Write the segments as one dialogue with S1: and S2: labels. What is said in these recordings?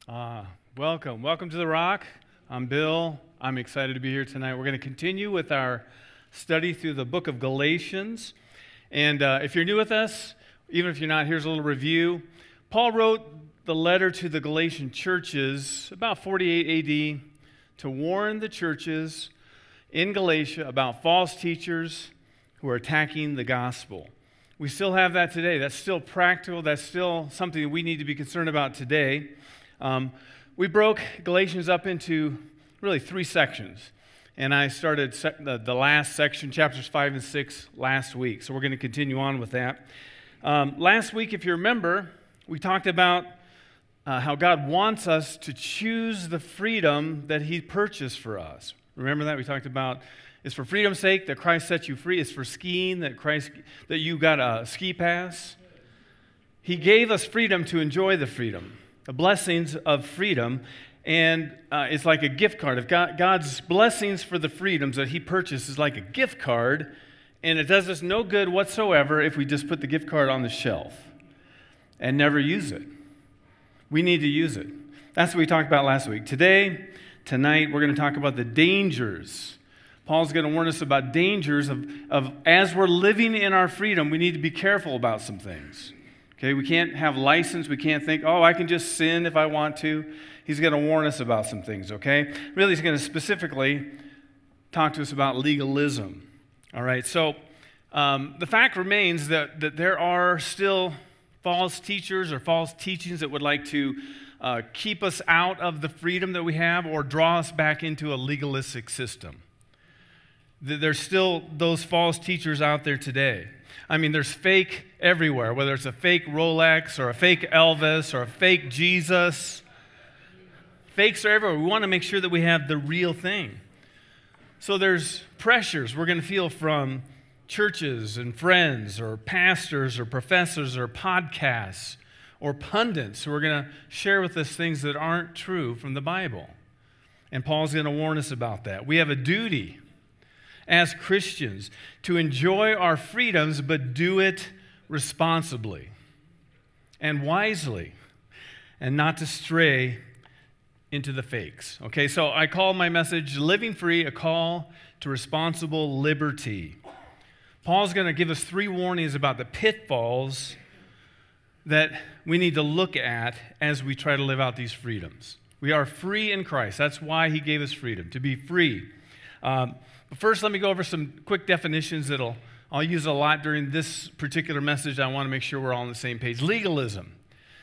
S1: Welcome to The Rock. I'm Bill. I'm excited to be here tonight. We're going to continue with our study through the book of Galatians. And if you're new with us, even if you're not, here's a little review. Paul wrote the letter to the Galatian churches about 48 AD to warn the churches in Galatia about false teachers who are attacking the gospel. We still have that today. That's still practical. That's still something that we need to be concerned about today. We broke Galatians up into really three sections, and I started the last section, chapters 5 and 6, last week, so we're going to continue on with that. Last week, if you remember, we talked about how God wants us to choose the freedom that He purchased for us. Remember that? We talked about it's for freedom's sake that Christ set you free. It's for skiing that you got a ski pass. He gave us freedom to enjoy the freedom. The blessings of freedom, and it's like a gift card. If God's blessings for the freedoms that He purchased is like a gift card, and it does us no good whatsoever if we just put the gift card on the shelf and never use it. We need to use it. That's what we talked about last week. Tonight, we're going to talk about the dangers. Paul's going to warn us about dangers of as we're living in our freedom, we need to be careful about some things. Okay, we can't have license. We can't think, I can just sin if I want to. He's going to warn us about some things, okay? Really, he's going to specifically talk to us about legalism. All right, so the fact remains that there are still false teachers or false teachings that would like to keep us out of the freedom that we have or draw us back into a legalistic system. There's still those false teachers out there today. I mean, there's fake everywhere, whether it's a fake Rolex or a fake Elvis or a fake Jesus. Fakes are everywhere. We want to make sure that we have the real thing. So there's pressures we're going to feel from churches and friends or pastors or professors or podcasts or pundits who are going to share with us things that aren't true from the Bible. And Paul's going to warn us about that. We have a duty as Christians to enjoy our freedoms, but do it responsibly and wisely and not to stray into the fakes. Okay, so I call my message, Living Free, a Call to Responsible Liberty. Paul's going to give us three warnings about the pitfalls that we need to look at as we try to live out these freedoms. We are free in Christ. That's why He gave us freedom, to be free. But first, let me go over some quick definitions I'll use a lot during this particular message. I want to make sure we're all on the same page. Legalism.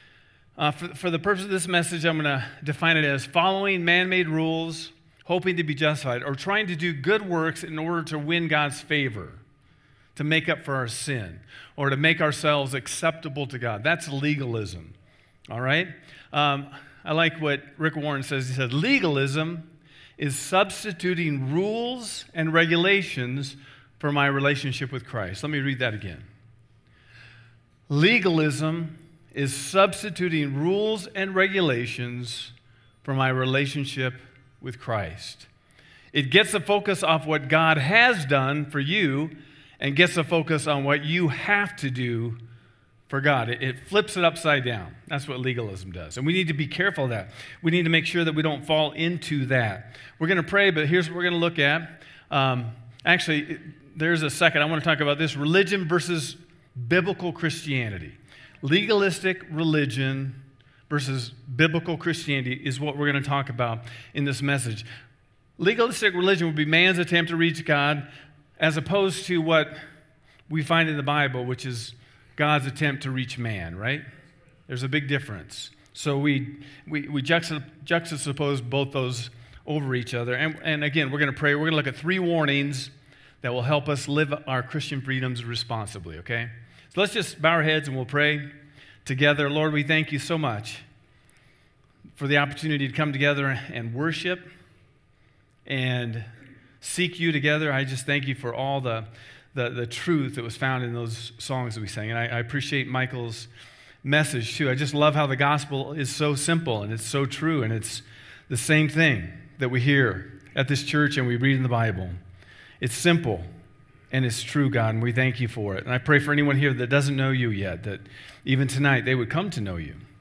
S1: For the purpose of this message, I'm going to define it as following man-made rules, hoping to be justified, or trying to do good works in order to win God's favor, to make up for our sin, or to make ourselves acceptable to God. That's legalism. All right? I like what Rick Warren says. He said, legalism is substituting rules and regulations for my relationship with Christ. Let me read that again. Legalism is substituting rules and regulations for my relationship with Christ. It gets the focus off what God has done for you and gets the focus on what you have to do for God. It flips it upside down. That's what legalism does. And we need to be careful of that. We need to make sure that we don't fall into that. We're going to pray, but here's what we're going to look at. Actually, there's a second. I want to talk about this. Religion versus biblical Christianity. Legalistic religion versus biblical Christianity is what we're going to talk about in this message. Legalistic religion would be man's attempt to reach God as opposed to what we find in the Bible, which is God's attempt to reach man, right? There's a big difference. So we juxtapose both those over each other. And again, we're going to pray. We're going to look at three warnings that will help us live our Christian freedoms responsibly, okay? So let's just bow our heads and we'll pray together. Lord, we thank You so much for the opportunity to come together and worship and seek You together. I just thank You for all the truth that was found in those songs that we sang. And I appreciate Michael's message too. I just love how the gospel is so simple and it's so true, and it's the same thing that we hear at this church and we read in the Bible. It's simple and it's true, God, and we thank You for it. And I pray for anyone here that doesn't know You yet, that even tonight they would come to know You.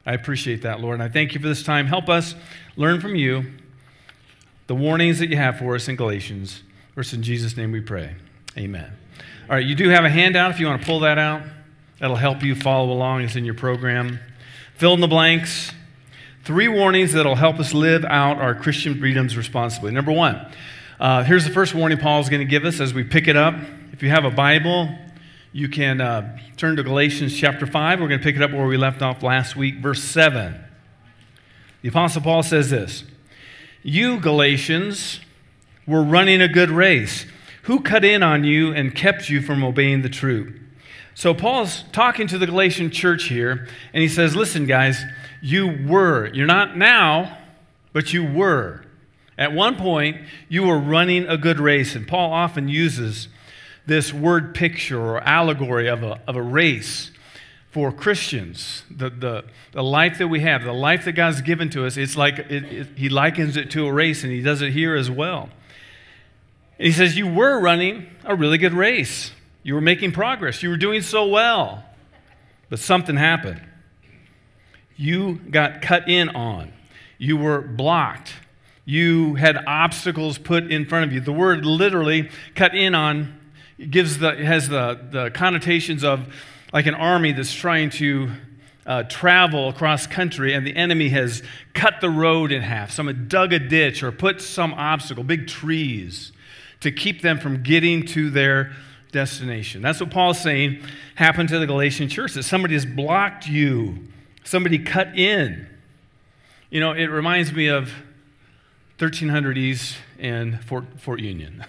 S1: I appreciate that, Lord, and I thank you for this time. Help us learn from you the warnings that you have for us in Galatians. First, in Jesus' name we pray. Amen. All right, you do have a handout if you want to pull that out. That'll help you follow along. It's in your program. Fill in the blanks. 3 warnings that'll help us live out our Christian freedoms responsibly. Number 1, here's the first warning Paul's going to give us as we pick it up. If you have a Bible, you can turn to Galatians chapter 5. We're going to pick it up where we left off last week, verse 7. The Apostle Paul says this, "You, Galatians, were running a good race. Who cut in on you and kept you from obeying the truth?" So Paul's talking to the Galatian church here, and he says, listen, guys, you're not now, but you were. At one point, you were running a good race, and Paul often uses this word picture or allegory of a race for Christians. The life that we have, the life that God's given to us, it's like he likens it to a race, and he does it here as well. And he says, you were running a really good race. You were making progress. You were doing so well. But something happened. You got cut in on. You were blocked. You had obstacles put in front of you. The word literally, cut in on, has the connotations of like an army that's trying to travel across country, and the enemy has cut the road in half. Someone dug a ditch or put some obstacle, big trees, to keep them from getting to their destination. That's what Paul's saying happened to the Galatian church, that somebody has blocked you. Somebody cut in. You know, it reminds me of 1300 East and Fort Union.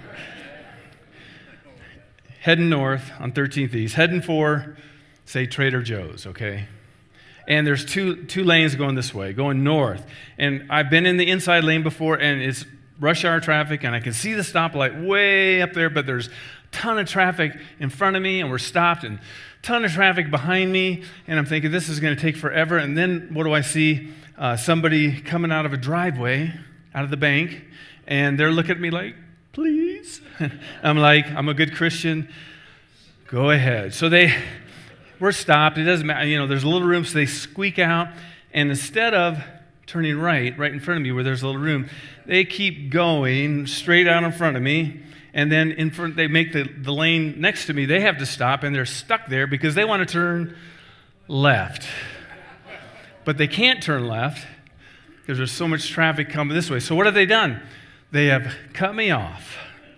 S1: Heading north on 13th East, heading for, say, Trader Joe's, okay? And there's two lanes going this way, going north. And I've been in the inside lane before, and it's rush hour traffic, and I can see the stoplight way up there, but there's a ton of traffic in front of me, and we're stopped, and a ton of traffic behind me, and I'm thinking, this is going to take forever. And then what do I see? Somebody coming out of a driveway, out of the bank, and they're looking at me like, please? I'm like, I'm a good Christian. Go ahead. So we're stopped. It doesn't matter. You know, there's a little room, so they squeak out, and instead of turning right in front of me where there's a little room, they keep going straight out in front of me, and then in front they make the lane next to me. They have to stop, and they're stuck there because they want to turn left. But they can't turn left because there's so much traffic coming this way. So what have they done? They have cut me off.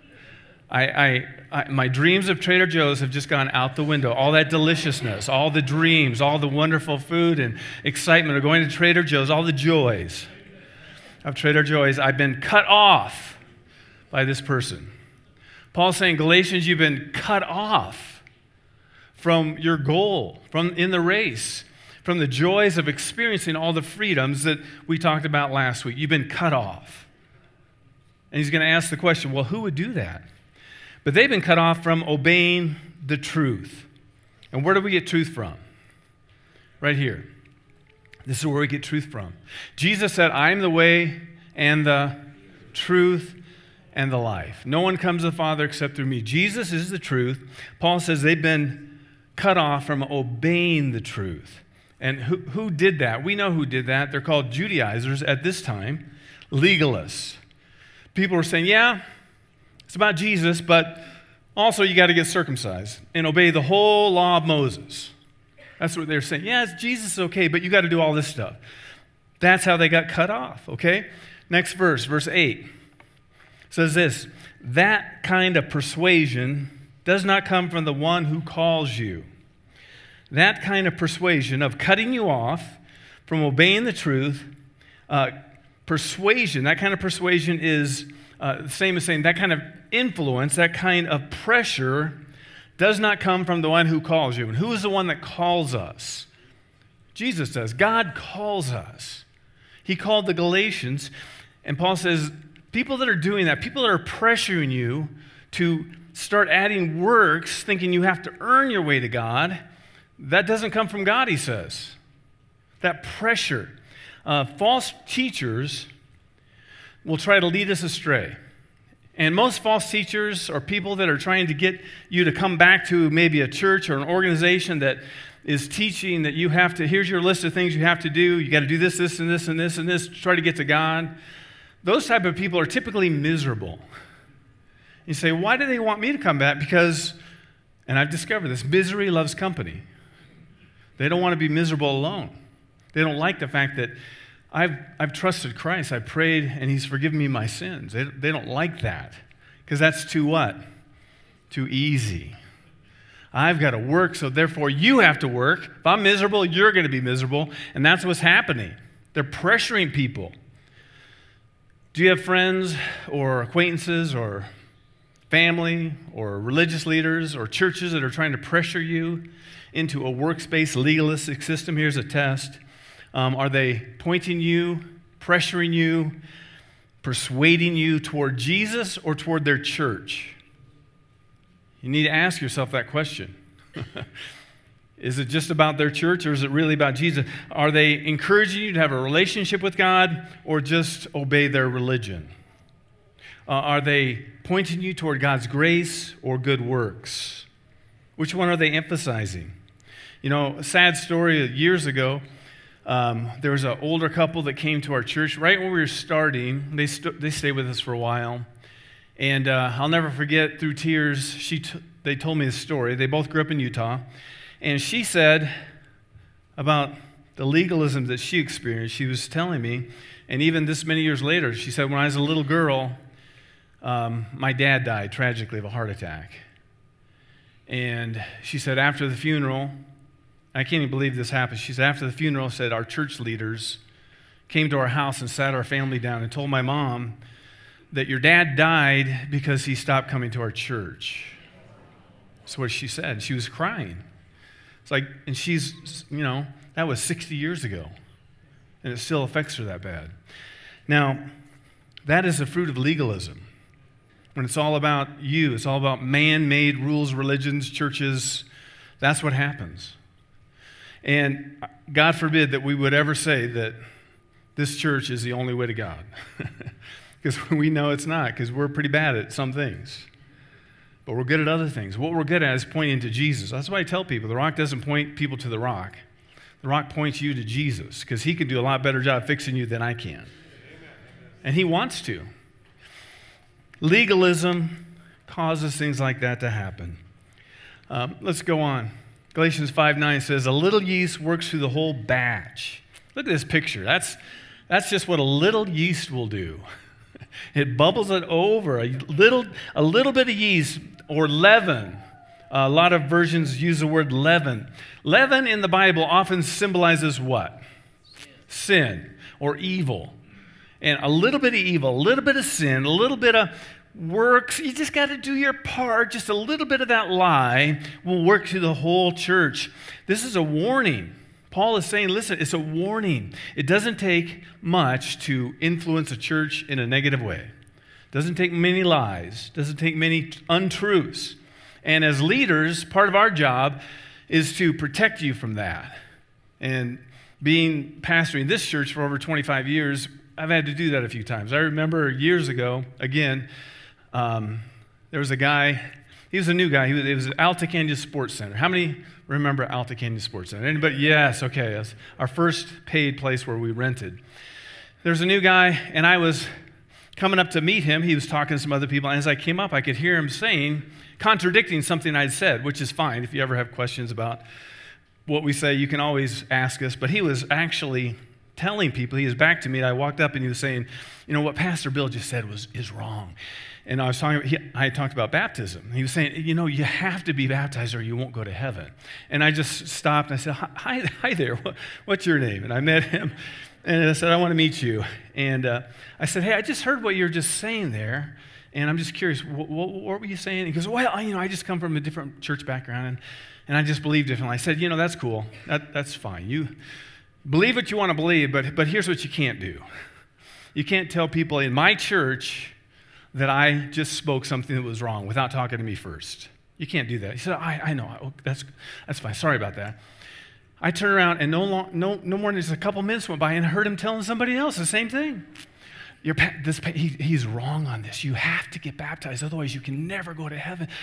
S1: My dreams of Trader Joe's have just gone out the window. All that deliciousness, all the dreams, all the wonderful food and excitement of going to Trader Joe's, all the joys of Trader Joe's, I've been cut off by this person. Paul's saying, Galatians, you've been cut off from your goal, from in the race, from the joys of experiencing all the freedoms that we talked about last week. You've been cut off. And he's going to ask the question, well, who would do that? But they've been cut off from obeying the truth. And where do we get truth from? Right here. This is where we get truth from. Jesus said, I am the way and the truth and the life. No one comes to the Father except through me. Jesus is the truth. Paul says they've been cut off from obeying the truth. And who did that? We know who did that. They're called Judaizers at this time, legalists. People were saying, yeah, it's about Jesus, but also you got to get circumcised and obey the whole law of Moses. That's what they're saying. Yeah, Jesus is okay, but you got to do all this stuff. That's how they got cut off, okay? Next verse, verse 8, says this, that kind of persuasion does not come from the one who calls you. That kind of persuasion of cutting you off from obeying the truth, persuasion, that kind of persuasion is the same as saying that kind of influence, that kind of pressure does not come from the one who calls you. And who is the one that calls us? Jesus does. God calls us. He called the Galatians, and Paul says, people that are doing that, people that are pressuring you to start adding works, thinking you have to earn your way to God, that doesn't come from God, he says. That pressure. False teachers will try to lead us astray. And most false teachers are people that are trying to get you to come back to maybe a church or an organization that is teaching that you have to, here's your list of things you have to do. You got to do this, this, and this, and this, and this to try to get to God. Those type of people are typically miserable. You say, why do they want me to come back? Because, and I've discovered this, misery loves company. They don't want to be miserable alone. They don't like the fact that I've trusted Christ. I prayed, and He's forgiven me my sins. They don't like that because that's too what? Too easy. I've got to work, so therefore you have to work. If I'm miserable, you're going to be miserable, and that's what's happening. They're pressuring people. Do you have friends or acquaintances or family or religious leaders or churches that are trying to pressure you into a works-based legalistic system? Here's a test. Are they pointing you, pressuring you, persuading you toward Jesus or toward their church? You need to ask yourself that question. Is it just about their church or is it really about Jesus? Are they encouraging you to have a relationship with God or just obey their religion? Are they pointing you toward God's grace or good works? Which one are they emphasizing? You know, a sad story, years ago, there was an older couple that came to our church right when we were starting. They stayed with us for a while. And I'll never forget, through tears, they told me the story. They both grew up in Utah. And she said about the legalism that she experienced, she was telling me, and even this many years later, she said, when I was a little girl, my dad died tragically of a heart attack. And she said after the funeral, I can't even believe this happened. She said after the funeral, said our church leaders came to our house and sat our family down and told my mom that your dad died because he stopped coming to our church. That's what she said. She was crying. It's like, and she's, you know, that was 60 years ago. And it still affects her that bad. Now, that is the fruit of legalism. When it's all about you, it's all about man-made rules, religions, churches, that's what happens. And God forbid that we would ever say that this church is the only way to God. Because we know it's not, because we're pretty bad at some things. But we're good at other things. What we're good at is pointing to Jesus. That's why I tell people, the rock doesn't point people to the rock. The rock points you to Jesus, because He can do a lot better job fixing you than I can. And He wants to. Legalism causes things like that to happen. Let's go on. Galatians 5:9 says, a little yeast works through the whole batch. Look at this picture. That's just what a little yeast will do. It bubbles it over. A little bit of yeast or leaven. A lot of versions use the word leaven. Leaven in the Bible often symbolizes what? Sin or evil. And a little bit of evil, a little bit of sin, a little bit of works. You just got to do your part. Just a little bit of that lie will work through the whole church. This is a warning. Paul is saying, listen, it's a warning. It doesn't take much to influence a church in a negative way. It doesn't take many lies. It doesn't take many untruths. And as leaders, part of our job is to protect you from that. And being pastoring this church for over 25 years, I've had to do that a few times. I remember years ago, again, there was a guy, he was a new guy. It was Alta Canyon Sports Center. How many remember Alta Canyon Sports Center? Anybody? Yes, okay. That's our first paid place where we rented. There's a new guy, and I was coming up to meet him. He was talking to some other people, and as I came up, I could hear him saying, contradicting something I'd said, which is fine. If you ever have questions about what we say, you can always ask us. But he was actually telling people, he was back to me, and I walked up and he was saying, you know, what Pastor Bill just said is wrong. And I talked about baptism. He was saying, you know, you have to be baptized or you won't go to heaven. And I just stopped and I said, hi there, what's your name? And I met him and I said, I want to meet you. And I said, hey, I just heard what you're just saying there. And I'm just curious, what were you saying? He goes, well, you know, I just come from a different church background and I just believe differently. I said, you know, that's cool. That's fine. You believe what you want to believe, but here's what you can't do. You can't tell people in my church that I just spoke something that was wrong without talking to me first. You can't do that. He said, I know. Oh, that's fine. Sorry about that. I turned around and no more than just a couple minutes went by and I heard him telling somebody else the same thing. He's wrong on this. You have to get baptized, otherwise you can never go to heaven.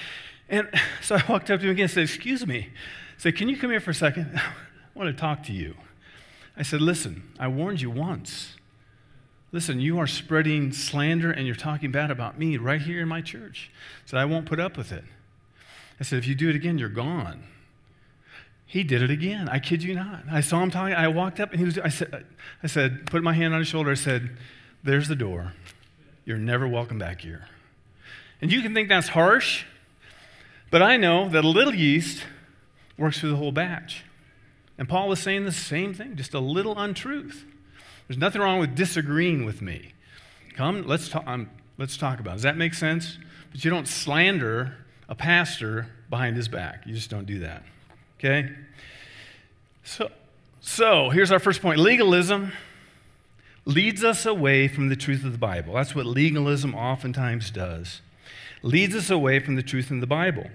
S1: And so I walked up to him again and said, excuse me. I said, can you come here for a second? I want to talk to you. I said, listen, I warned you once. Listen, you are spreading slander and you're talking bad about me right here in my church. I said, I won't put up with it. I said, if you do it again, you're gone. He did it again. I kid you not. I saw him talking. I walked up and I said, put my hand on his shoulder. I said, there's the door. You're never welcome back here. And you can think that's harsh, but I know that a little yeast works through the whole batch. And Paul was saying the same thing, just a little untruth. There's nothing wrong with disagreeing with me. Come, let's talk about it. Does that make sense? But you don't slander a pastor behind his back. You just don't do that. Okay? So here's our first point. Legalism leads us away from the truth of the Bible. That's what legalism oftentimes does. Leads us away from the truth in the Bible.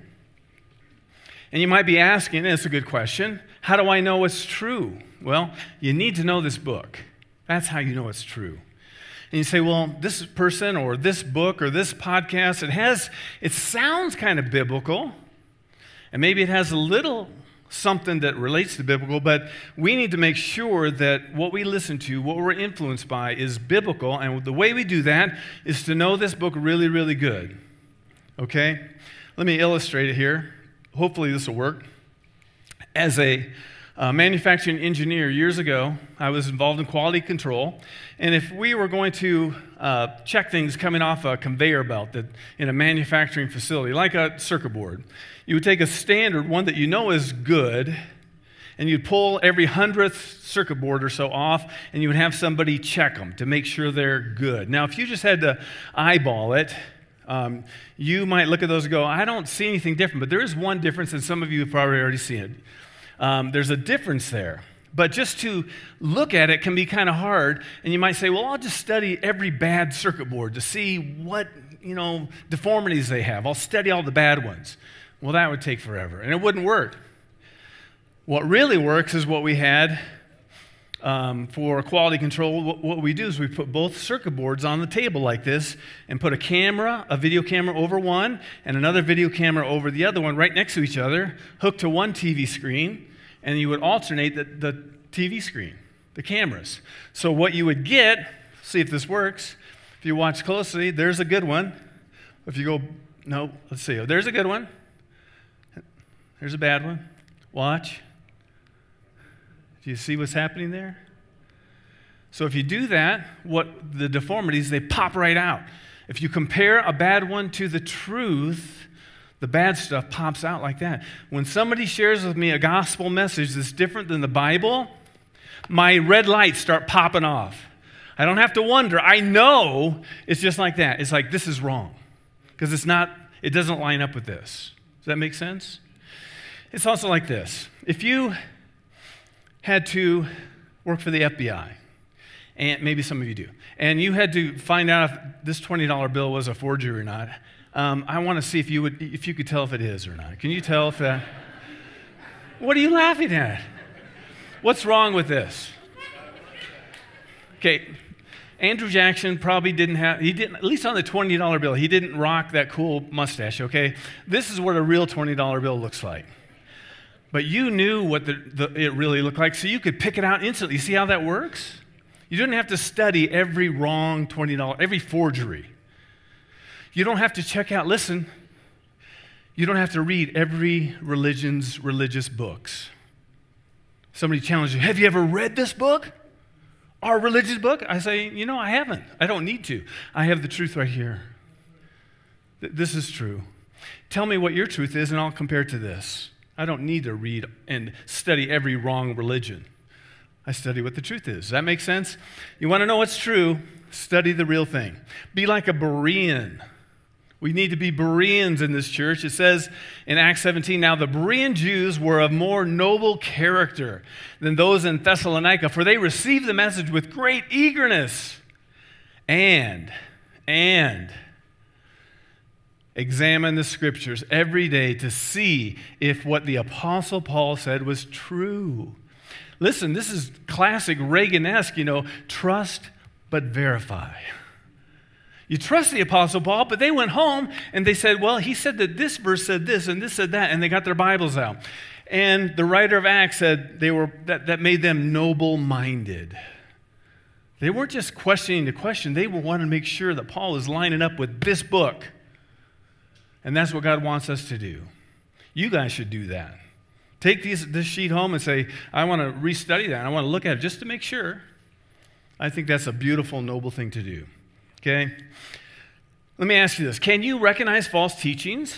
S1: And you might be asking, and it's a good question, how do I know it's true? Well, you need to know this book. That's how you know it's true. And you say, well, this person or this book or this podcast, it sounds kind of biblical, and maybe it has a little something that relates to biblical, but we need to make sure that what we listen to, what we're influenced by, is biblical, and the way we do that is to know this book really, really good. Okay? Let me illustrate it here. Hopefully this will work. As a manufacturing engineer years ago, I was involved in quality control, and if we were going to check things coming off a conveyor belt in a manufacturing facility, like a circuit board, you would take a standard one that you know is good, and you'd pull every 100th circuit board or so off, and you would have somebody check them to make sure they're good. Now, if you just had to eyeball it, you might look at those and go, I don't see anything different, but there is one difference, and some of you have probably already seen it. There's a difference there. But just to look at it can be kind of hard, and you might say, well, I'll just study every bad circuit board to see what, deformities they have. I'll study all the bad ones. Well, that would take forever, and it wouldn't work. What really works is what we had for quality control. What we do is we put both circuit boards on the table like this and put a video camera over one and another video camera over the other one right next to each other, hooked to one TV screen, and you would alternate the TV screen, the cameras. So what you would get, see if this works, if you watch closely, there's a good one. If you go, no, let's see, there's a good one. There's a bad one. Watch. Do you see what's happening there? So if you do that, the deformities, they pop right out. If you compare a bad one to the truth, the bad stuff pops out like that. When somebody shares with me a gospel message that's different than the Bible, my red lights start popping off. I don't have to wonder. I know it's just like that. It's like, this is wrong. Because it doesn't line up with this. Does that make sense? It's also like this. If you had to work for the FBI, and maybe some of you do, and you had to find out if this $20 bill was a forgery or not, I want to see if you could tell if it is or not. Can you tell if that? What are you laughing at? What's wrong with this? Okay, Andrew Jackson probably didn't, at least on the $20 bill, he didn't rock that cool mustache, okay? This is what a real $20 bill looks like. But you knew what it really looked like, so you could pick it out instantly. See how that works? You didn't have to study every wrong $20, every forgery. You don't have to check out, listen, you don't have to read every religion's religious books. Somebody challenges you, have you ever read this book? Our religious book? I say, I haven't. I don't need to. I have the truth right here. This is true. Tell me what your truth is, and I'll compare it to this. I don't need to read and study every wrong religion. I study what the truth is. Does that make sense? You want to know what's true? Study the real thing. Be like a Berean. We need to be Bereans in this church. It says in Acts 17, now the Berean Jews were of more noble character than those in Thessalonica, for they received the message with great eagerness and examine the scriptures every day to see if what the Apostle Paul said was true. Listen, this is classic Reagan-esque, trust but verify. You trust the Apostle Paul, but they went home and they said, well, he said that this verse said this and this said that, and they got their Bibles out. And the writer of Acts said that made them noble-minded. They weren't just questioning the question. They wanted to make sure that Paul is lining up with this book. And that's what God wants us to do. You guys should do that. Take this sheet home and say, I want to restudy that. I want to look at it just to make sure. I think that's a beautiful, noble thing to do. Okay? Let me ask you this. Can you recognize false teachings?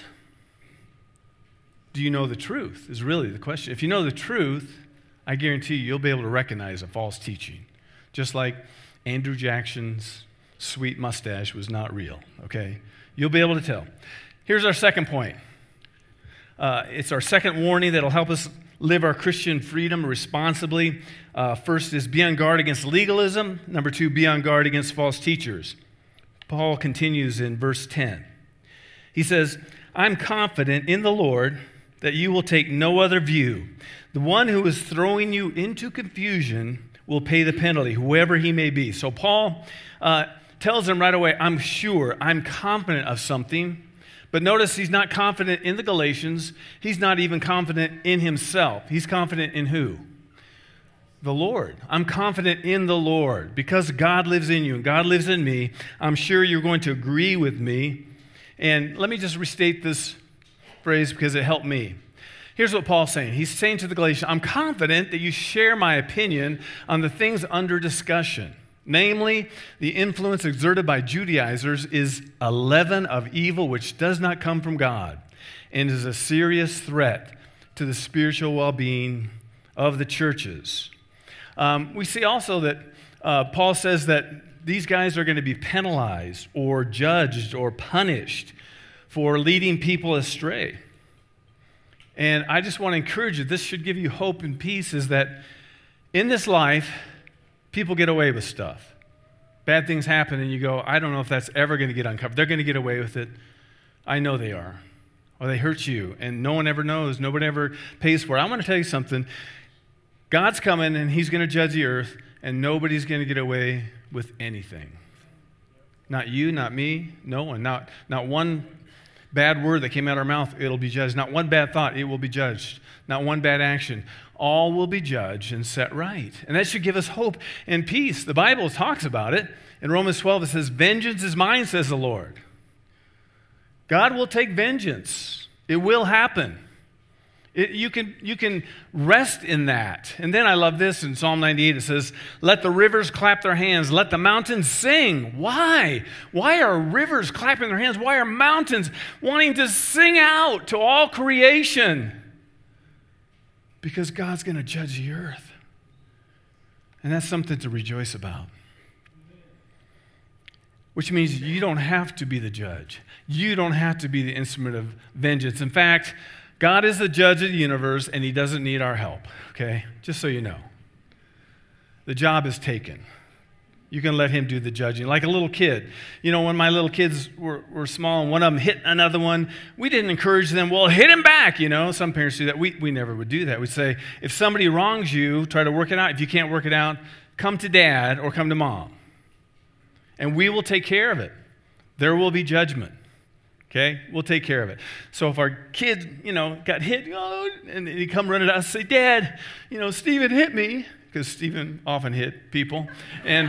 S1: Do you know the truth is really the question. If you know the truth, I guarantee you'll be able to recognize a false teaching. Just like Andrew Jackson's sweet mustache was not real. Okay? You'll be able to tell. Here's our second point. It's our second warning that'll help us live our Christian freedom responsibly. First is be on guard against legalism. Number 2, be on guard against false teachers. Paul continues in verse 10. He says, I'm confident in the Lord that you will take no other view. The one who is throwing you into confusion will pay the penalty, whoever he may be. So Paul tells them right away, I'm sure, I'm confident of something. But notice he's not confident in the Galatians. He's not even confident in himself. He's confident in who? The Lord. I'm confident in the Lord. Because God lives in you and God lives in me, I'm sure you're going to agree with me. And let me just restate this phrase because it helped me. Here's what Paul's saying. He's saying to the Galatians, I'm confident that you share my opinion on the things under discussion. Namely, the influence exerted by Judaizers is a leaven of evil which does not come from God and is a serious threat to the spiritual well-being of the churches. We see also that Paul says that these guys are going to be penalized or judged or punished for leading people astray. And I just want to encourage you, this should give you hope and peace, is that in this life, people get away with stuff. Bad things happen and you go, I don't know if that's ever going to get uncovered. They're going to get away with it. I know they are. Or they hurt you and no one ever knows. Nobody ever pays for it. I want to tell you something. God's coming and he's going to judge the earth and nobody's going to get away with anything. Not you, not me, no one. Not one bad word that came out of our mouth, it'll be judged. Not one bad thought, it will be judged. Not one bad action. All will be judged and set right. And that should give us hope and peace. The Bible talks about it. In Romans 12, it says, vengeance is mine, says the Lord. God will take vengeance. It will happen. You can rest in that. And then I love this in Psalm 98. It says, let the rivers clap their hands. Let the mountains sing. Why? Why are rivers clapping their hands? Why are mountains wanting to sing out to all creation? Because God's going to judge the earth. And that's something to rejoice about. Which means you don't have to be the judge. You don't have to be the instrument of vengeance. In fact, God is the judge of the universe, and he doesn't need our help, okay? Just so you know. The job is taken. You can let him do the judging. Like a little kid. You know, when my little kids were small and one of them hit another one, we didn't encourage them, well, hit him back, you know. Some parents do that. We never would do that. We'd say, if somebody wrongs you, try to work it out. If you can't work it out, come to dad or come to mom. And we will take care of it. There will be judgment. Okay? We'll take care of it. So if our kid, got hit, and he come running out and say, Dad, Stephen hit me, because Stephen often hit people. And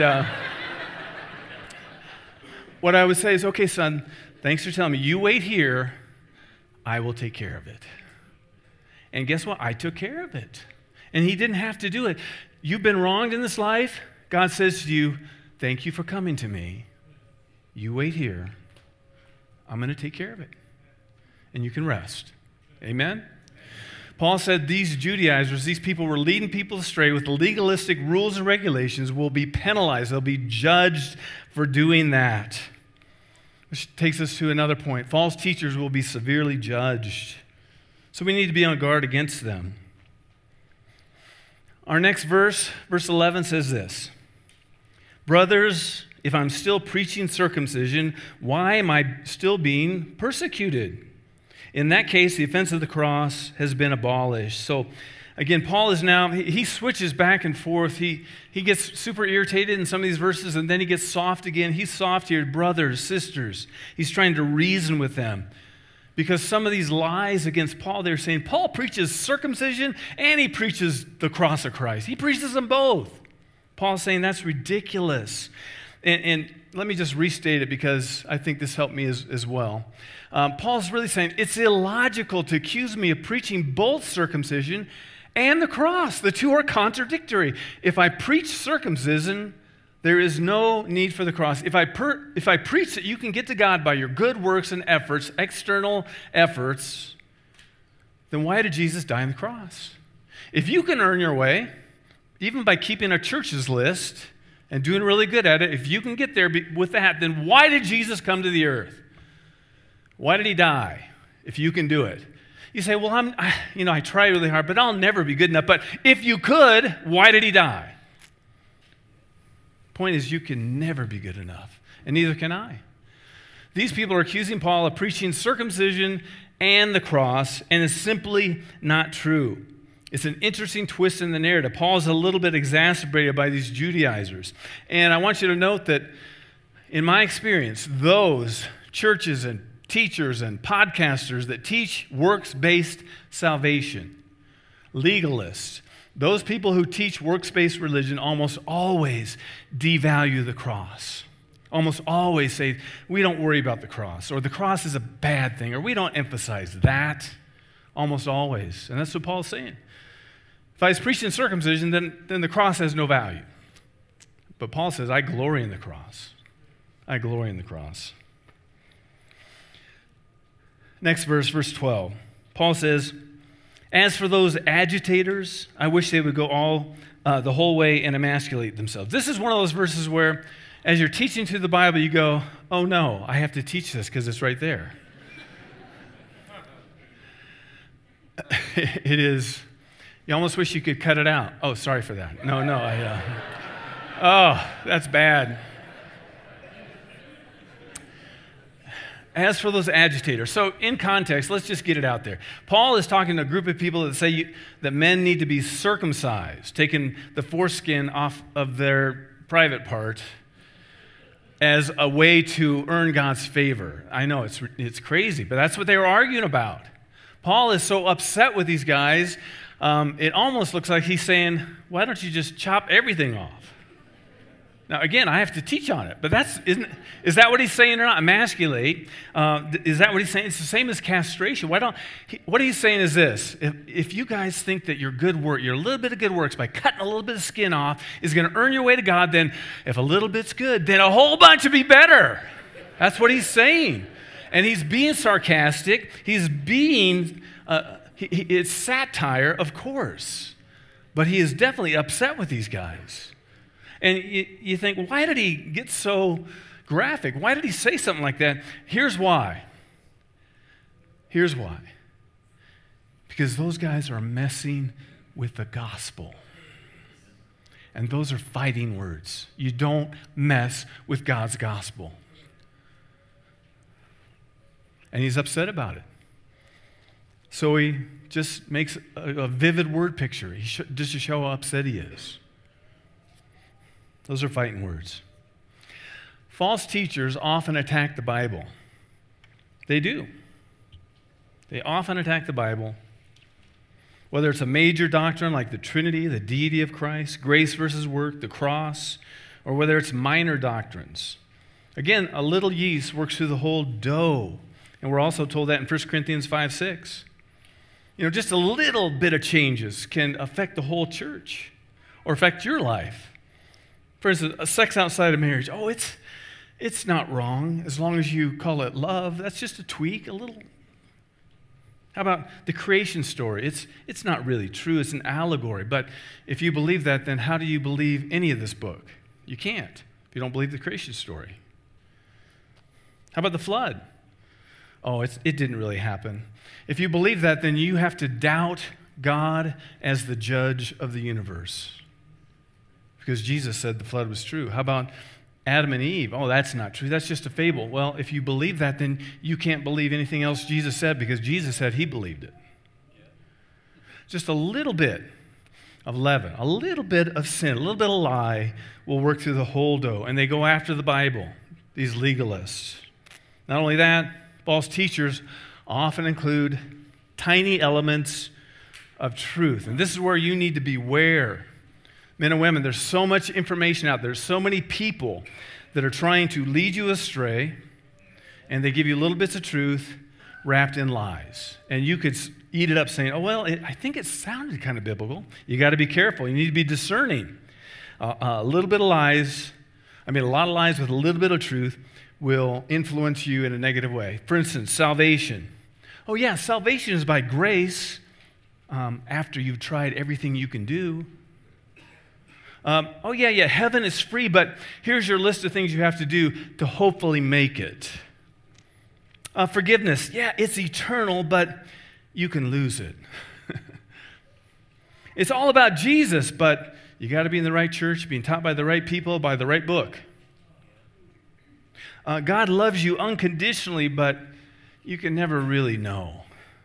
S1: what I would say is, okay, son, thanks for telling me. You wait here. I will take care of it. And guess what? I took care of it. And he didn't have to do it. You've been wronged in this life. God says to you, thank you for coming to me. You wait here. I'm going to take care of it. And you can rest. Amen? Paul said these Judaizers, these people were leading people astray with legalistic rules and regulations, will be penalized. They'll be judged for doing that. Which takes us to another point. False teachers will be severely judged. So we need to be on guard against them. Our next verse, verse 11, says this. Brothers, if I'm still preaching circumcision, why am I still being persecuted? In that case, the offense of the cross has been abolished. So Again, Paul is now, he switches back and forth. He gets super irritated in some of these verses, and then he gets soft again. He's soft here, brothers, sisters. He's trying to reason with them. Because some of these lies against Paul, they're saying, Paul preaches circumcision and he preaches the cross of Christ. He preaches them both. Paul's saying that's ridiculous. And let me just restate it because I think this helped me as well. Paul's really saying it's illogical to accuse me of preaching both circumcision and the cross. The two are contradictory. If I preach circumcision, there is no need for the cross. If I preach that you can get to God by your good works and efforts, external efforts, then why did Jesus die on the cross? If you can earn your way, even by keeping a church's list and doing really good at it, if you can get there with that, then why did Jesus come to the earth? Why did he die if you can do it? You say, well, I try really hard, but I'll never be good enough. But if you could, why did he die? Point is, you can never be good enough, and neither can I. These people are accusing Paul of preaching circumcision and the cross, and it's simply not true. It's an interesting twist in the narrative. Paul's a little bit exacerbated by these Judaizers. And I want you to note that, in my experience, those churches and teachers and podcasters that teach works-based salvation, legalists, those people who teach works-based religion almost always devalue the cross. Almost always say, we don't worry about the cross, or the cross is a bad thing, or we don't emphasize that. Almost always. And that's what Paul's saying. If I was preaching circumcision, then the cross has no value. But Paul says, I glory in the cross. I glory in the cross. Next verse, verse 12. Paul says, as for those agitators, I wish they would go the whole way and emasculate themselves. This is one of those verses where, as you're teaching through the Bible, you go, oh no, I have to teach this because it's right there. It is, you almost wish you could cut it out. Oh, sorry for that. No, oh, that's bad. As for those agitators, so in context, let's just get it out there. Paul is talking to a group of people that say that men need to be circumcised, taking the foreskin off of their private part as a way to earn God's favor. I know it's crazy, but that's what they were arguing about. Paul is so upset with these guys, it almost looks like he's saying, why don't you just chop everything off? Now, again, I have to teach on it, but is that what he's saying or not? Emasculate. Is that what he's saying? It's the same as castration. What he's saying is this. If you guys think that your good work, your little bit of good works by cutting a little bit of skin off is going to earn your way to God, then if a little bit's good, then a whole bunch would be better. That's what he's saying. And he's being sarcastic. He's being, it's satire, of course. But he is definitely upset with these guys. And you think, why did he get so graphic? Why did he say something like that? Here's why. Here's why. Because those guys are messing with the gospel. And those are fighting words. You don't mess with God's gospel. And he's upset about it. So he just makes a vivid word picture just to show how upset he is. Those are fighting words. False teachers often attack the Bible. They do. They often attack the Bible. Whether it's a major doctrine like the Trinity, the deity of Christ, grace versus work, the cross, or whether it's minor doctrines. Again, a little yeast works through the whole dough. And we're also told that in 1 Corinthians 5:6. Just a little bit of changes can affect the whole church or affect your life. For instance, sex outside of marriage. Oh, it's not wrong as long as you call it love. That's just a tweak, a little. How about the creation story? It's not really true. It's an allegory. But if you believe that, then how do you believe any of this book? You can't if you don't believe the creation story. How about the flood? Oh, it didn't really happen. If you believe that, then you have to doubt God as the judge of the universe. Because Jesus said the flood was true. How about Adam and Eve? Oh, that's not true. That's just a fable. Well, if you believe that, then you can't believe anything else Jesus said because Jesus said he believed it. just a little bit of leaven, a little bit of sin, a little bit of lie will work through the whole dough. And they go after the Bible, these legalists. Not only that, false teachers often include tiny elements of truth. And this is where you need to beware. Men and women, there's so much information out there. There's so many people that are trying to lead you astray, and they give you little bits of truth wrapped in lies. And you could eat it up saying, oh, well, I think it sounded kind of biblical. You got to be careful. You need to be discerning. A little bit of lies, a lot of lies with a little bit of truth will influence you in a negative way. For instance, salvation. Oh, yeah, salvation is by grace after you've tried everything you can do. Heaven is free, but here's your list of things you have to do to hopefully make it. Forgiveness, yeah, it's eternal, but you can lose it. It's all about Jesus, but you got to be in the right church, being taught by the right people, by the right book. God loves you unconditionally, but you can never really know.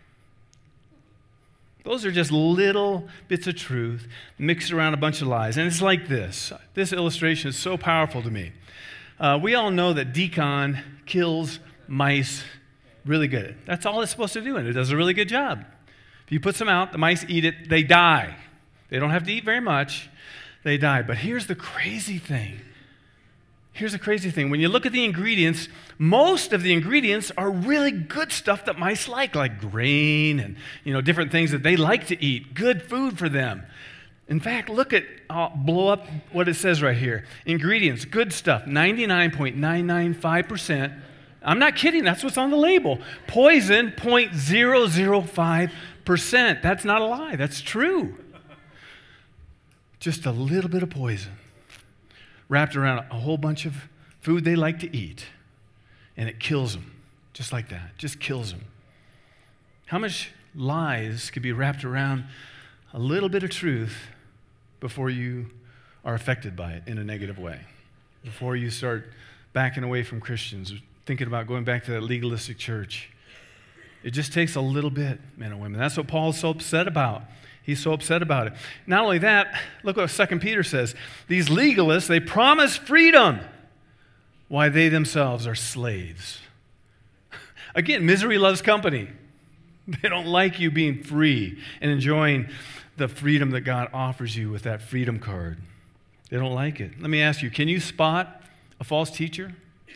S1: Those are just little bits of truth mixed around a bunch of lies. And it's like this. This illustration is so powerful to me. We all know that Decon kills mice really good. That's all it's supposed to do, and it does a really good job. If you put some out, the mice eat it, they die. They don't have to eat very much. They die. But here's the crazy thing. When you look at the ingredients, most of the ingredients are really good stuff that mice like grain and different things that they like to eat. Good food for them. In fact, I'll blow up what it says right here. Ingredients, good stuff, 99.995%. I'm not kidding, that's what's on the label. Poison, 0.005%. That's not a lie, that's true. Just a little bit of poison wrapped around a whole bunch of food they like to eat, and it kills them, just like that, just kills them. How much lies could be wrapped around a little bit of truth before you are affected by it in a negative way, before you start backing away from Christians, thinking about going back to that legalistic church? It just takes a little bit, men and women. That's what Paul's so upset about. He's so upset about it. Not only that, look what 2 Peter says. These legalists, they promise freedom while they themselves are slaves. Again, misery loves company. They don't like you being free and enjoying the freedom that God offers you with that freedom card. They don't like it. Let me ask you, can you spot a false teacher?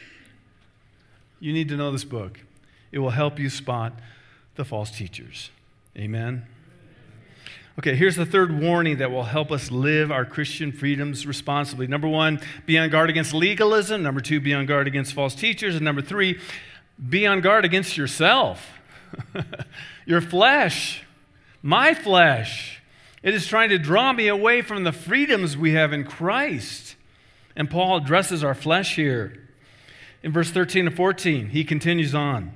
S1: You need to know this book. It will help you spot the false teachers. Amen? Okay, here's the third warning that will help us live our Christian freedoms responsibly. Number 1, be on guard against legalism. Number 2, be on guard against false teachers. And number 3, be on guard against yourself. Your flesh, my flesh. It is trying to draw me away from the freedoms we have in Christ. And Paul addresses our flesh here. In verse 13 and 14, he continues on.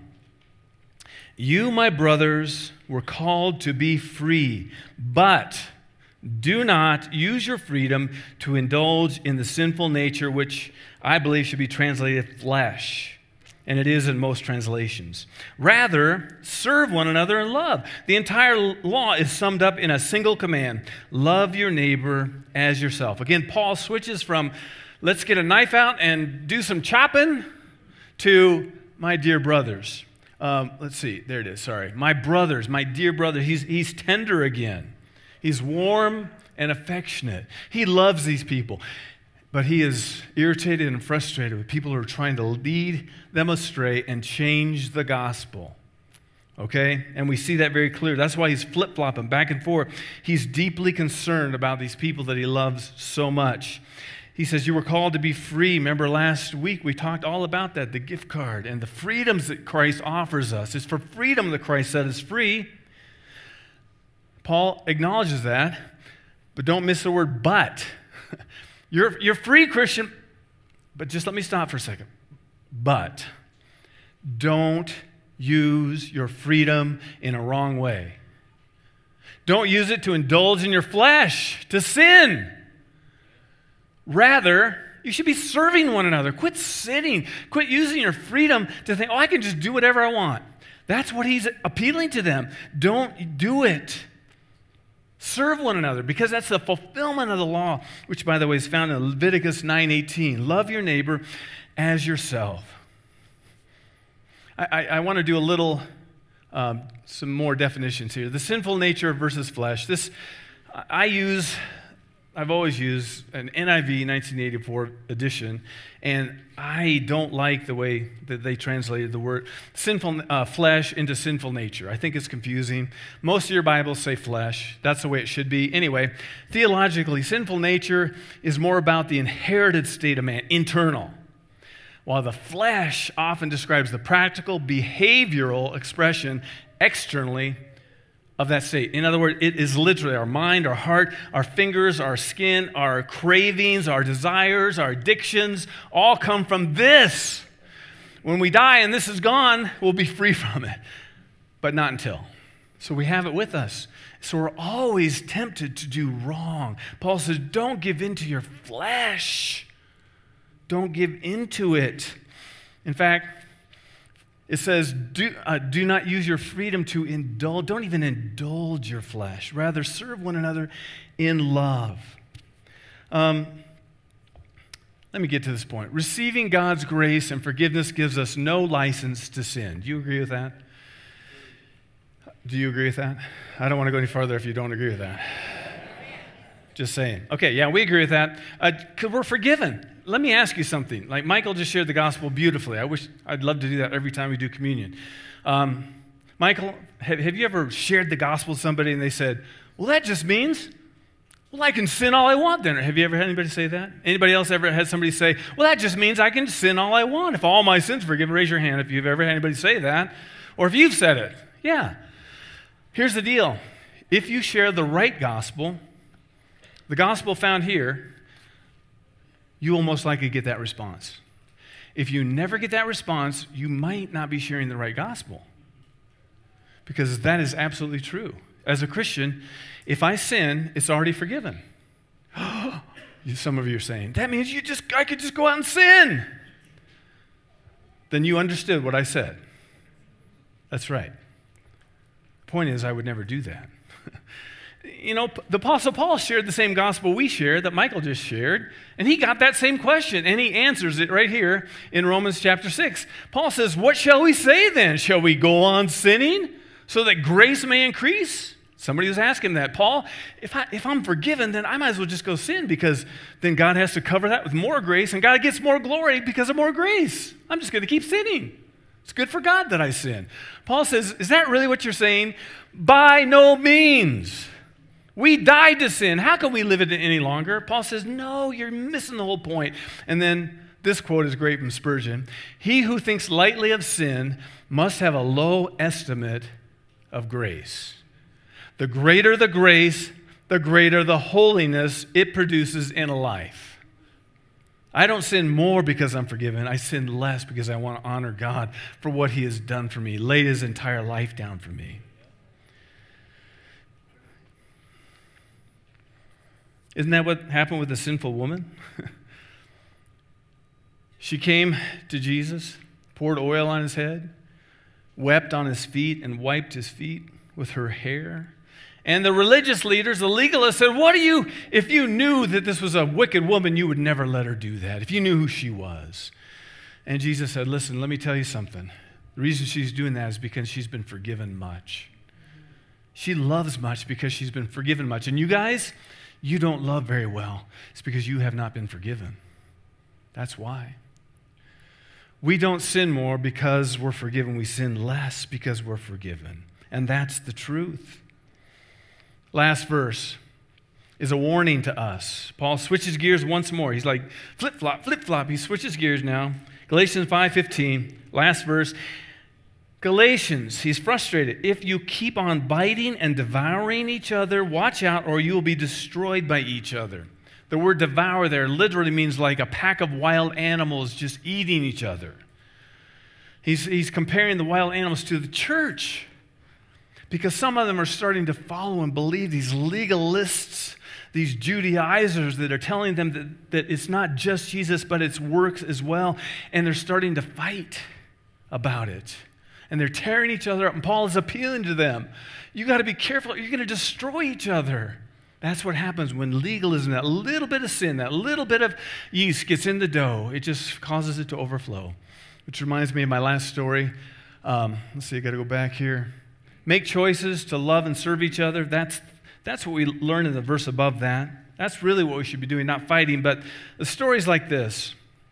S1: You, my brothers, were called to be free, but do not use your freedom to indulge in the sinful nature, which I believe should be translated flesh, and it is in most translations. Rather, serve one another in love. The entire law is summed up in a single command: love your neighbor as yourself. Again, Paul switches from let's get a knife out and do some chopping to my dear brothers. Let's see, there it is, sorry. My brothers, my dear brother, he's tender again. He's warm and affectionate. He loves these people, but he is irritated and frustrated with people who are trying to lead them astray and change the gospel. Okay? And we see that very clear. That's why he's flip-flopping back and forth. He's deeply concerned about these people that he loves so much. He says, you were called to be free. Remember last week we talked all about that, the gift card and the freedoms that Christ offers us. It's for freedom that Christ set us free. Paul acknowledges that, but don't miss the word but. You're free, Christian, but just let me stop for a second. But don't use your freedom in a wrong way. Don't use it to indulge in your flesh, to sin. Rather, you should be serving one another. Quit sitting. Quit using your freedom to think, I can just do whatever I want. That's what he's appealing to them. Don't do it. Serve one another, because that's the fulfillment of the law, which, by the way, is found in Leviticus 9:18. Love your neighbor as yourself. I want to do a little, some more definitions here. The sinful nature versus flesh. This, I've always used an NIV 1984 edition, and I don't like the way that they translated the word sinful flesh into sinful nature. I think it's confusing. Most of your Bibles say flesh. That's the way it should be. Anyway, theologically, sinful nature is more about the inherited state of man, internal, while the flesh often describes the practical, behavioral expression externally of that state. In other words, it is literally our mind, our heart, our fingers, our skin, our cravings, our desires, our addictions, all come from this. When we die and this is gone, we'll be free from it, but not until. So we have it with us. So we're always tempted to do wrong. Paul says, don't give in to your flesh. Don't give into it. In fact, it says, do not use your freedom to indulge. Don't even indulge your flesh. Rather, serve one another in love. Let me get to this point. Receiving God's grace and forgiveness gives us no license to sin. Do you agree with that? Do you agree with that? I don't want to go any farther if you don't agree with that. Just saying. Okay, yeah, we agree with that. 'Cause we're forgiven. Let me ask you something. Like Michael just shared the gospel beautifully. I'd love to do that every time we do communion. Michael, have you ever shared the gospel with somebody and they said, well, that just means, well, I can sin all I want then? Have you ever had anybody say that? Anybody else ever had somebody say, well, that just means I can sin all I want? If all my sins are forgiven, raise your hand if you've ever had anybody say that. Or if you've said it. Yeah. Here's the deal. If you share the right gospel, the gospel found here, you will most likely get that response. If you never get that response, you might not be sharing the right gospel. Because that is absolutely true. As a Christian, if I sin, it's already forgiven. Some of you are saying, that means I could just go out and sin. Then you understood what I said. That's right. Point is, I would never do that. You know, the Apostle Paul shared the same gospel we shared that Michael just shared, and he got that same question, and he answers it right here in Romans chapter 6. Paul says, what shall we say then? Shall we go on sinning so that grace may increase? Somebody was asking that. Paul, if I'm forgiven, then I might as well just go sin, because then God has to cover that with more grace, and God gets more glory because of more grace. I'm just going to keep sinning. It's good for God that I sin. Paul says, is that really what you're saying? By no means. We died to sin. How can we live it any longer? Paul says, no, you're missing the whole point. And then this quote is great from Spurgeon. He who thinks lightly of sin must have a low estimate of grace. The greater the grace, the greater the holiness it produces in a life. I don't sin more because I'm forgiven. I sin less because I want to honor God for what he has done for me, laid his entire life down for me. Isn't that what happened with the sinful woman? She came to Jesus, poured oil on his head, wept on his feet, and wiped his feet with her hair. And the religious leaders, the legalists, said, if you knew that this was a wicked woman, you would never let her do that, if you knew who she was. And Jesus said, listen, let me tell you something. The reason she's doing that is because she's been forgiven much. She loves much because she's been forgiven much. And you guys, you don't love very well. It's because you have not been forgiven. That's why. We don't sin more because we're forgiven. We sin less because we're forgiven. And that's the truth. Last verse is a warning to us. Paul switches gears once more. He's like, flip-flop, flip-flop. He switches gears now. Galatians 5:15, last verse. Galatians, he's frustrated. If you keep on biting and devouring each other, watch out or you will be destroyed by each other. The word devour there literally means like a pack of wild animals just eating each other. He's comparing the wild animals to the church because some of them are starting to follow and believe these legalists, these Judaizers that are telling them that it's not just Jesus, but it's works as well, and they're starting to fight about it. And they're tearing each other up. And Paul is appealing to them. You got to be careful. You're going to destroy each other. That's what happens when legalism, that little bit of sin, that little bit of yeast gets in the dough. It just causes it to overflow. Which reminds me of my last story. Let's see, I got to go back here. Make choices to love and serve each other. That's what we learn in the verse above that. That's really what we should be doing, not fighting. But the story's like this.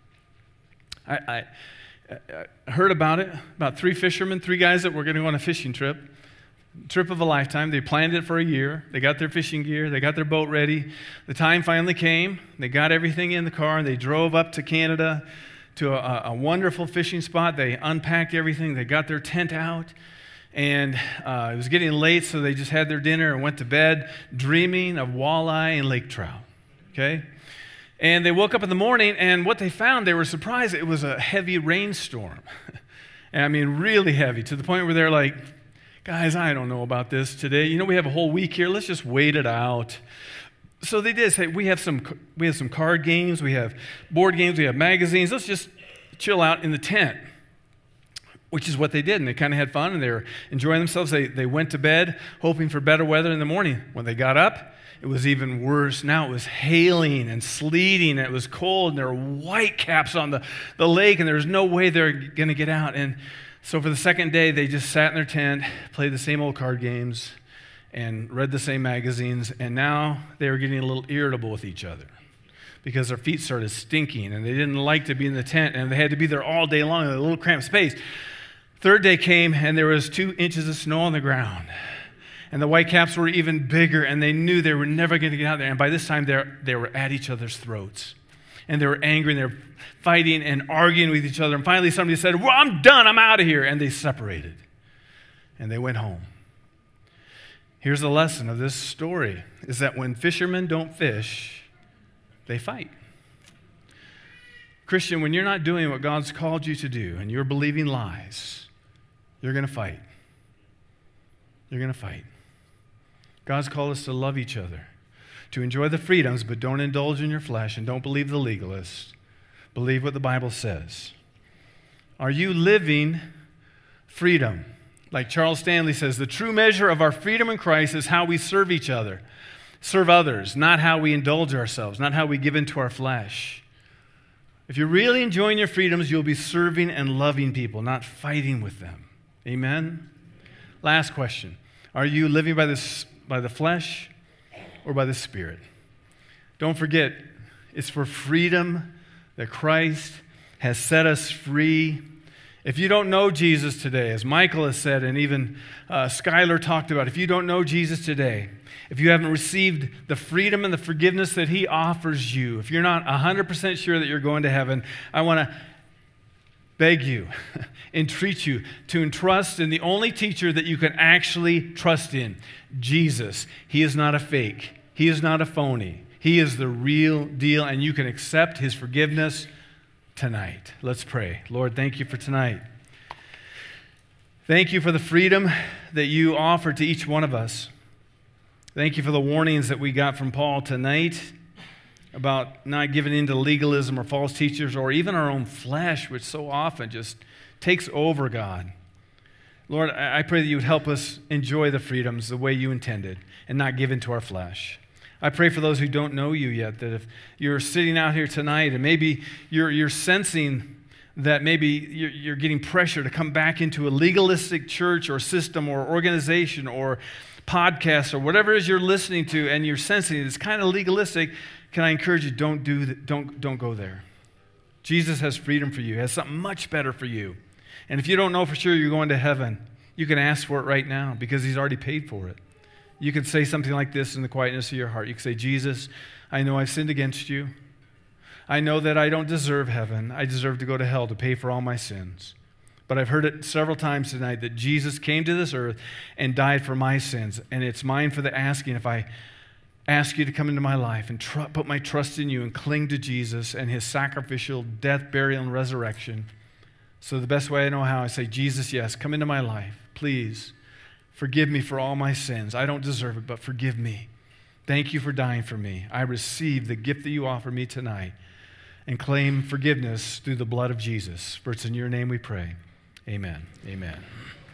S1: I heard about it, about 3 fishermen, 3 guys that were going to go on a fishing trip of a lifetime. They planned it for a year. They got their fishing gear. They got their boat ready. The time finally came. They got everything in the car, and they drove up to Canada to a wonderful fishing spot. They unpacked everything. They got their tent out, and it was getting late, so they just had their dinner and went to bed dreaming of walleye and lake trout, okay? And they woke up in the morning, and what they found, they were surprised. It was a heavy rainstorm. And I mean, really heavy, to the point where they're like, guys, I don't know about this today. You know, we have a whole week here. Let's just wait it out. So they did say, we have some card games, we have board games, we have magazines. Let's just chill out in the tent, which is what they did. And they kind of had fun, and they were enjoying themselves. They went to bed hoping for better weather in the morning. When they got up, it was even worse. Now it was hailing and sleeting, and it was cold, and there were white caps on the lake, and there was no way they were going to get out. And so for the second day, they just sat in their tent, played the same old card games, and read the same magazines, and now they were getting a little irritable with each other because their feet started stinking, and they didn't like to be in the tent, and they had to be there all day long in a little cramped space. Third day came, and there was 2 inches of snow on the ground, and the white caps were even bigger, and they knew they were never going to get out there, and by this time, they were at each other's throats, and they were angry, and they were fighting and arguing with each other, and finally somebody said, well, I'm done, I'm out of here, and they separated, and they went home. Here's the lesson of this story, is that when fishermen don't fish, they fight. Christian, when you're not doing what God's called you to do and you're believing lies, you're going to fight. You're going to fight. God's called us to love each other, to enjoy the freedoms, but don't indulge in your flesh and don't believe the legalist. Believe what the Bible says. Are you living freedom? Like Charles Stanley says, the true measure of our freedom in Christ is how we serve each other, serve others, not how we indulge ourselves, not how we give into our flesh. If you're really enjoying your freedoms, you'll be serving and loving people, not fighting with them. Amen? Last question. Are you living by the flesh or by the Spirit? Don't forget, it's for freedom that Christ has set us free. If you don't know Jesus today, as Michael has said, and even Skylar talked about, if you don't know Jesus today, if you haven't received the freedom and the forgiveness that He offers you, if you're not 100% sure that you're going to heaven, I want to beg you, entreat you to entrust in the only teacher that you can actually trust in, Jesus. He is not a fake. He is not a phony. He is the real deal, and you can accept His forgiveness tonight. Let's pray. Lord, thank you for tonight. Thank you for the freedom that you offer to each one of us. Thank you for the warnings that we got from Paul tonight about not giving in to legalism or false teachers or even our own flesh, which so often just takes over, God. Lord, I pray that you would help us enjoy the freedoms the way you intended and not give in to our flesh. I pray for those who don't know you yet, that if you're sitting out here tonight and maybe you're sensing that maybe you're getting pressure to come back into a legalistic church or system or organization or podcast or whatever it is you're listening to, and you're sensing it's kind of legalistic, can I encourage you, don't go there. Jesus has freedom for you, has something much better for you. And if you don't know for sure you're going to heaven, you can ask for it right now because He's already paid for it. You can say something like this in the quietness of your heart. You can say, Jesus, I know I've sinned against you. I know that I don't deserve heaven. I deserve to go to hell to pay for all my sins. But I've heard it several times tonight that Jesus came to this earth and died for my sins. And it's mine for the asking if I ask you to come into my life and put my trust in you and cling to Jesus and His sacrificial death, burial, and resurrection. So the best way I know how, I say, Jesus, yes, come into my life. Please forgive me for all my sins. I don't deserve it, but forgive me. Thank you for dying for me. I receive the gift that you offer me tonight and claim forgiveness through the blood of Jesus. For it's in your name we pray. Amen. Amen.